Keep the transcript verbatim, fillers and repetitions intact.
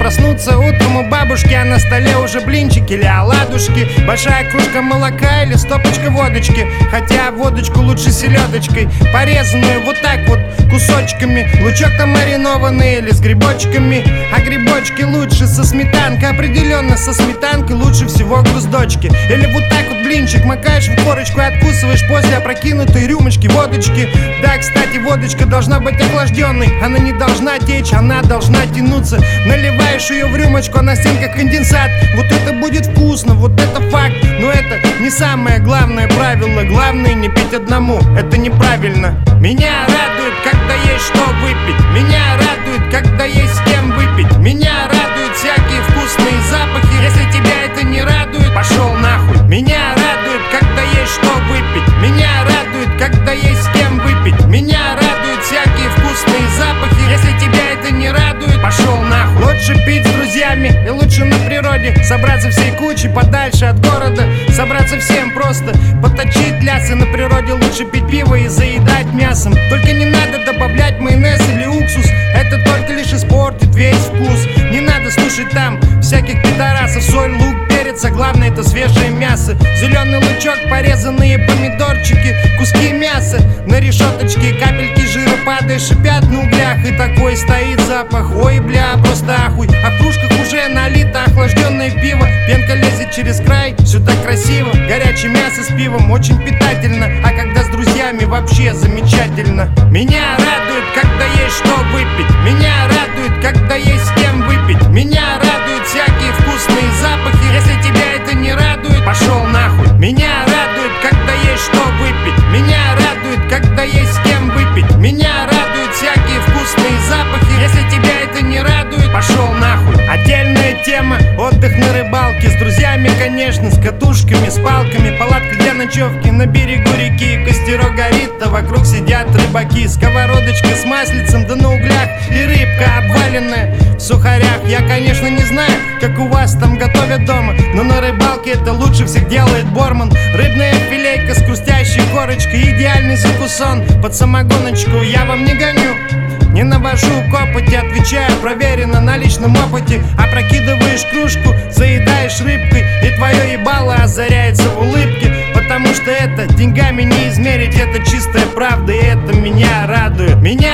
проснуться утром у бабушки, а на столе уже блинчики или оладушки, большая кружка молока или стопочка водочки. Хотя водочку лучше селедочкой, порезанную вот так вот кусочками. Лучок-то маринованный или с грибочками, а грибочки лучше со сметанкой. Определенно со сметанкой лучше всего груздочки. Или вот так вот блинчик макаешь в корочку и откусываешь после опрокинутой рюмочки водочки. Да, кстати, водочка должна быть охлажденной, она не должна течь, она должна тянуться. Наливаешь ее в рюмочку, она стенка конденсат. Вот это будет вкусно, вот это факт. Но это не самое главное правило. Главное не пить одному, это неправильно. Меня радует, когда есть что выпить. Меня радует, когда есть с кем выпить. Меня радуют всякие вкусные запахи. Если тебя это не радует, пошел нахуй. Меня радует, когда есть что выпить. Меня радует, когда есть с кем выпить. Меня радуют всякие вкусные запахи. Если тебя это не радует, пошел нахуй. Лучше пить с друзьями и лучше на природе. Собраться всей кучей подальше от города. Собраться всем просто, поточить лясы. На природе лучше пить пиво и заедать мясом. Только не надо добавлять майонез или уксус, это только лишь испортит весь вкус. Не надо слушать там всяких пидорасов. Соль, лук, перец, а главное это свежее мясо. Зеленый лучок, порезанные помидорчики, куски мяса на решеточке, капельки жира падают, шипят на углях. И такой стоит запах, ой, бля, просто ахуй. А в кружках уже налито охлажденное пиво. Пенка лезет через край, все так красиво. Горячее мясо с пивом очень питательно, а когда с друзьями вообще замечательно. Меня радует, когда есть что выпить. Меня радует, когда есть с кем выпить. Меня радуют всякие вкусные запахи. Если тебя это не радует, пошел нахуй. Меня радует, когда есть что выпить. Меня радует, когда есть с кем выпить. Меня радуют всякие вкусные запахи. Если тебя это не радует, пошел нахуй. Отдельная тема — отдых на рыбалке. С друзьями, конечно, с катушками, с палками. Палатка для ночевки на берегу реки. Костерок горит, а вокруг сидят рыбаки. Сковородочка с маслицем, да на углях. И рыбка обваленная в сухарях. Я, конечно, не знаю, как у вас там готовят дома, но на рыбалке это лучше всех делает Борман. Рыбная филейка с хрустящей корочкой, идеальный закусон под самогоночку. Я вам не гоню, не навожу копоти, отвечаю проверено на личном опыте. Опрокидываешь кружку, заедаешь рыбкой, и твое ебало озаряется в улыбке. Потому что это деньгами не измерить, это чистая правда, и это меня радует. Меня